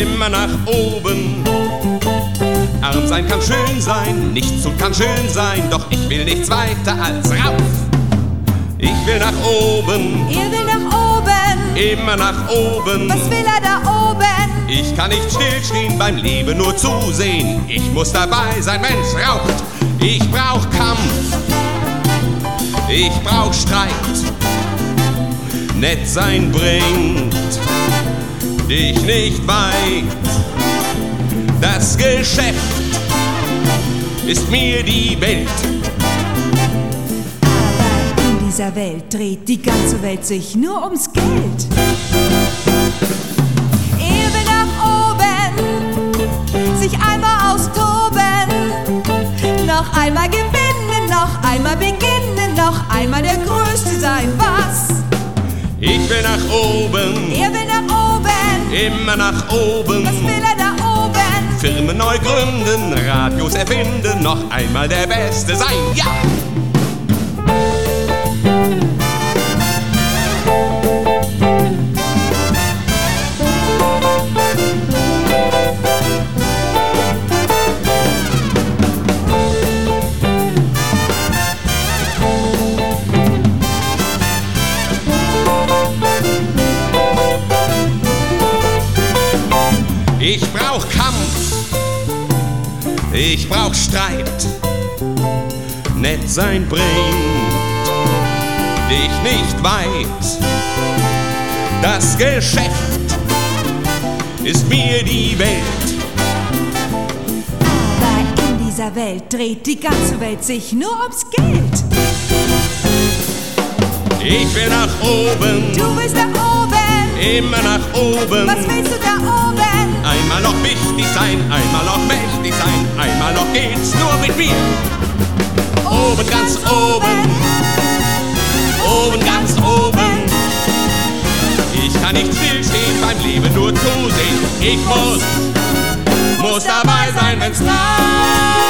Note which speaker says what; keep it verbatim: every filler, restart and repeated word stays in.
Speaker 1: immer nach oben. Arm sein kann schön sein, nichts tun kann schön sein, doch ich will nichts weiter als rauf. Ich will nach oben,
Speaker 2: er will nach oben,
Speaker 1: immer nach oben.
Speaker 2: Was will er da oben?
Speaker 1: Ich kann nicht stillstehen beim Leben, nur zusehen. Ich muss dabei sein, wenn's raucht. Ich brauch Kampf, ich brauch Streit. Nett sein bringt dich nicht weit. Das Geschäft ist mir die Welt.
Speaker 2: Aber in dieser Welt dreht die ganze Welt sich nur ums Geld. Er will nach oben, sich einmal austoben, noch einmal gewinnen, noch einmal beginnen, noch einmal der Größte sein. Was?
Speaker 1: Ich will nach oben,
Speaker 2: er will nach oben,
Speaker 1: immer nach oben.
Speaker 2: Was will er da oben?
Speaker 1: Firmen neu gründen, Radios erfinden, noch einmal der Beste sein, ja! Ich brauch Kampf, ich brauch Streit. Nett sein bringt dich nicht weit. Das Geschäft ist mir die Welt.
Speaker 2: Aber in dieser Welt dreht die ganze Welt sich nur ums Geld.
Speaker 1: Ich will nach oben,
Speaker 2: Du willst nach oben,
Speaker 1: immer nach oben.
Speaker 2: was willst du da oben?
Speaker 1: Einmal noch wichtig sein, einmal noch mächtig sein, einmal noch geht's nur mit mir. Oben, ganz oben, oben, ganz oben. Ich kann nicht stillstehen beim Leben, nur zusehen. Ich muss, muss dabei sein, wenn's naht.